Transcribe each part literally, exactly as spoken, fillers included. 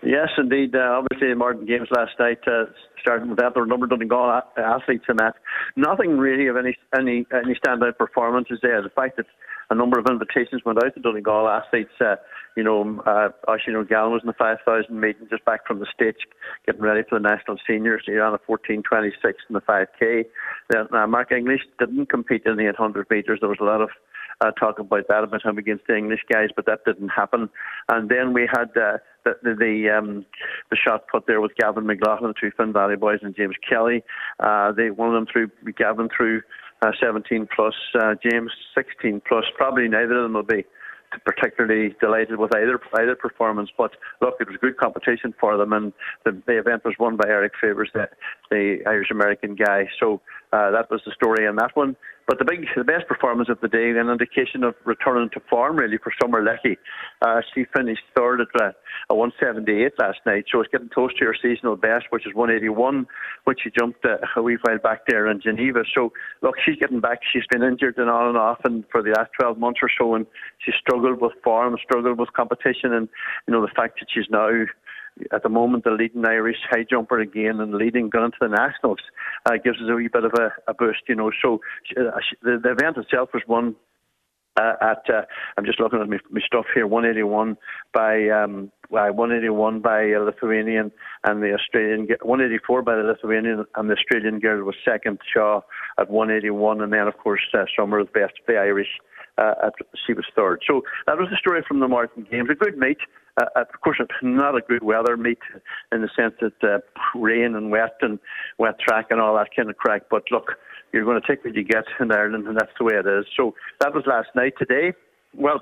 Yes, indeed. Uh, obviously, the Martin Games last night, uh, starting with that, there were a number of Donegal a- athletes in that. Nothing really of any any any standout performances there. The fact that a number of invitations went out to Donegal athletes. Uh, you know, uh, Oisin O'Gallagher was in the five thousand meeting just back from the States, getting ready for the national seniors. He ran a fourteen twenty-six in the five K. Then, uh, Mark English didn't compete in the eight hundred metres. There was a lot of uh, talk about that, about him against the English guys, but that didn't happen. And then we had uh, the the the, um, the shot put there with Gavin McLaughlin, the two Finn Valley boys, and James Kelly. Uh, they one of them through Gavin through uh, seventeen plus, uh, James sixteen plus. Probably neither of them will be particularly delighted with either either performance, but look, it was good competition for them, and the, the event was won by Eric Favors, the, the Irish American guy. So uh, that was the story in that one. But the big, the best performance of the day, an indication of returning to form really for Summer Leckie. Uh, she finished third at a, a one seventy-eight last night, so it's getting close to her seasonal best, which is one eighty-one, which she jumped uh, a wee while back there in Geneva. So look, she's getting back. She's been injured and on and off, and for the last twelve months or so, and she struggled with form, struggled with competition, and you know the fact that she's now, at the moment, the leading Irish high jumper again and leading going into the nationals uh, gives us a wee bit of a, a boost, you know. So uh, the, the event itself was won uh, at uh, I'm just looking at my, my stuff here, one eighty-one by um, by one eighty-one by a Lithuanian, and the Australian one eighty-four by the Lithuanian, and the Australian girl was second, Shaw, at one eighty-one, and then of course uh, Summer was best, the Irish. Uh, at, she was third. So that was the story from the Martin Games. A good meet. Uh, of course, it's not a good weather meet in the sense that uh, rain and wet and wet track and all that kind of crack. But look, you're going to take what you get in Ireland, and that's the way it is. So that was last night. Today, well,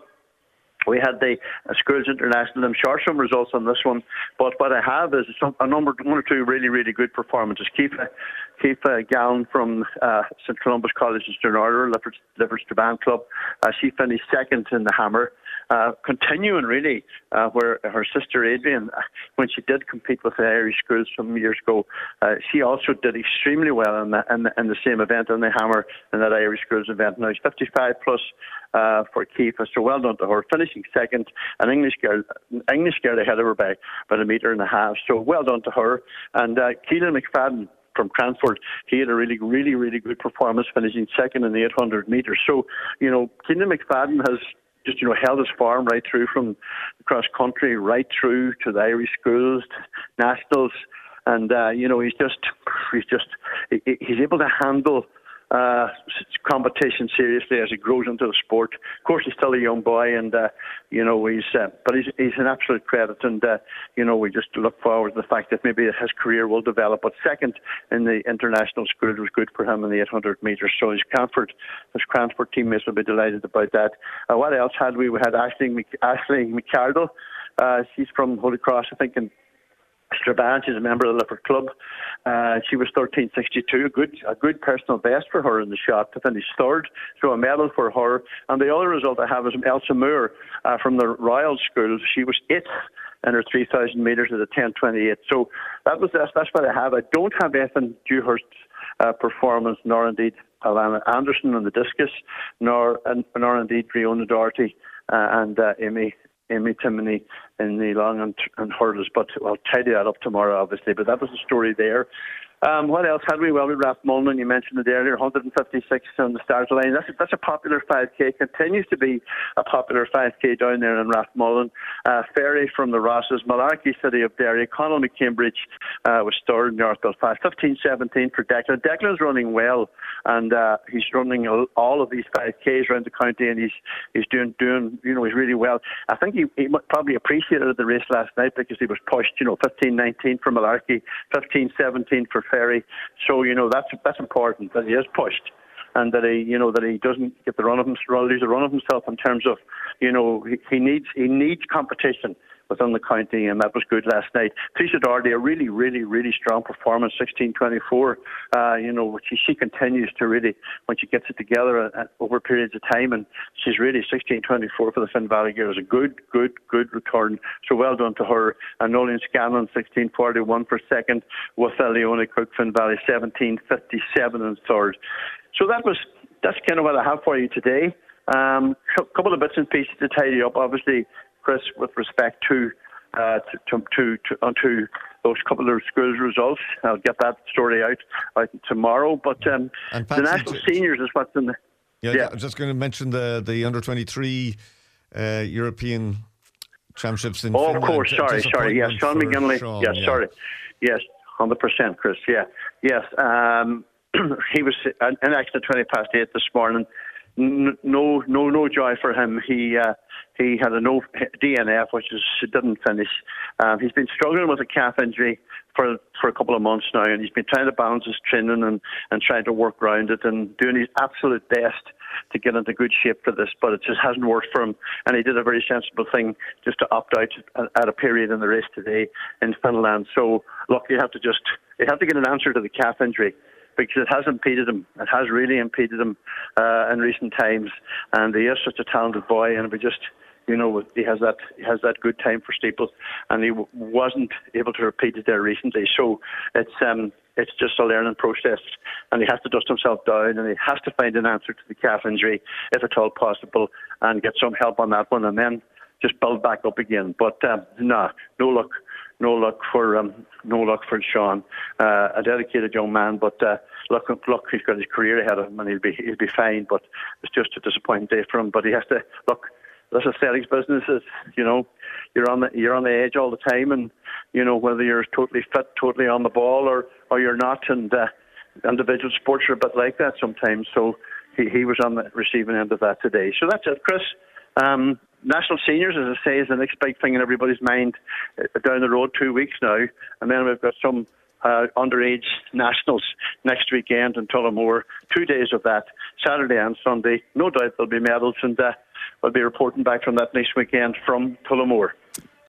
we had the uh, Schools International. I'm sure some results on this one, but what I have is some, a number, one or two really, really good performances. Kifa, Kifa Gallen from uh, Saint Columbus College in Stranraer, Lifford, Lifford Strabane Club. Uh, she finished second in the hammer. Uh, continuing really uh, where her sister Adrian, uh, when she did compete with the Irish schools some years ago, uh, she also did extremely well in the, in the, in the same event, in the hammer, in that Irish schools event. Now she's fifty-five plus uh, for Kifa, so well done to her. Finishing second, an English girl, English girl ahead of her by about a metre and a half, so well done to her. And uh, Keelan McFadden from Cranford, he had a really, really, really good performance, finishing second in the eight hundred metres. So, you know, Keelan McFadden has just, you know, held his form right through from cross country, right through to the Irish schools, nationals, and uh, you know, he's just, he's just, he's able to handle uh, competition seriously as he grows into the sport. Of course, he's still a young boy, and uh, you know, he's, uh, but he's he's an absolute credit, and uh, you know, we just look forward to the fact that maybe his career will develop. But second in the international school was good for him in the eight hundred metres. So his Cranford, his Cranford teammates will be delighted about that. Uh, what else had we? We had Ashley Mc, Ashley McCardle. Uh, she's from Holy Cross, I think, in Strabane. She's a member of the Lifford Club. Uh, she was thirteen sixty-two, a good a good personal best for her in the shot to finish third, so a medal for her. And the other result I have is Elsa Moore uh, from the Royal School. She was eighth in her three thousand metres at a ten twenty-eight. So that was that's, that's what I have. I don't have Ethan Dewhurst's uh, performance, nor indeed Alana Anderson on the discus, nor and, nor indeed Riona Doherty uh, and uh, Amy Amy Timoney in the long and, and hurdles, but I'll tidy that up tomorrow, obviously. But that was the story there. Um, what else had we? Well, we Rathmullen, you mentioned it earlier, one fifty-six on the start line. That's a, that's a popular five K, continues to be a popular five K down there in Rathmullen. Uh, Ferry from the Rosses, Malarkey City of Derry, Connell McCambridge uh, was third, North Belfast, fifteen seventeen for Declan. Declan's running well, and uh, he's running all of these five Ks around the county, and he's he's doing, doing you know, he's really well. I think he, he probably appreciated the race last night because he was pushed, you know, fifteen nineteen for Malarkey, fifteen seventeen for Ferry. So, you know, that's that's important, that he is pushed and that he, you know, that he doesn't get the run of himself, lose the run of himself in terms of, you know, he, he needs he needs competition within the county, and that was good last night. Trisha Doherty, a really, really, really strong performance, sixteen twenty-four. Uh, you know, she, she continues to really, when she gets it together uh, over periods of time, and she's really sixteen twenty-four for the Finn Valley girls. A good, good, good return. So well done to her. And Nolan Scanlon, sixteen forty-one for second, with uh, Leonie Cook, Finn Valley, seventeen fifty-seven in third. So that was, that's kind of what I have for you today. Um, a couple of bits and pieces to tidy up, obviously, Chris, with respect to uh, to, to, to, to onto those couple of schools results. I'll get that story out, out tomorrow. But um, and the Patsy, national seniors is what's in the... Yeah, yeah. I'm just going to mention the, the under twenty-three uh, European Championships in oh, Finland. of course, sorry, sorry. Yes, Sean McGinley. Sean, yes, yeah. sorry. Yes, one hundred percent, Chris. Yeah, yes. Um, he was in action at twenty past eight this morning. No, no, no joy for him. He uh, he had a no D N F, which is didn't finish. Um, he's been struggling with a calf injury for for a couple of months now, and he's been trying to balance his training and, and trying to work around it and doing his absolute best to get into good shape for this. But it just hasn't worked for him, and he did a very sensible thing just to opt out at a period in the race today in Finland. So look, you have to just you have to get an answer to the calf injury, because it has impeded him. It has really impeded him uh, in recent times. And he is such a talented boy, and we just, you know, he has that he has that good time for steeple, and he w- wasn't able to repeat it there recently. So it's um it's just a learning process, and he has to dust himself down, and he has to find an answer to the calf injury, if at all possible, and get some help on that one, and then just build back up again. But um, no, no luck. No luck for um, no luck for Sean, uh, a dedicated young man. But uh, look, look, he's got his career ahead of him, and he'll be he'll be fine. But it's just a disappointing day for him. But he has to look. This athletics business is, you know, you're on the you're on the edge all the time, and you know whether you're totally fit, totally on the ball, or or you're not. And uh, individual sports are a bit like that sometimes. So he he was on the receiving end of that today. So that's it, Chris. Um, National seniors, as I say, is the next big thing in everybody's mind uh, down the road, two weeks now. And then we've got some uh, underage nationals next weekend in Tullamore. Two days of that, Saturday and Sunday. No doubt there'll be medals, and uh, we'll be reporting back from that next weekend from Tullamore.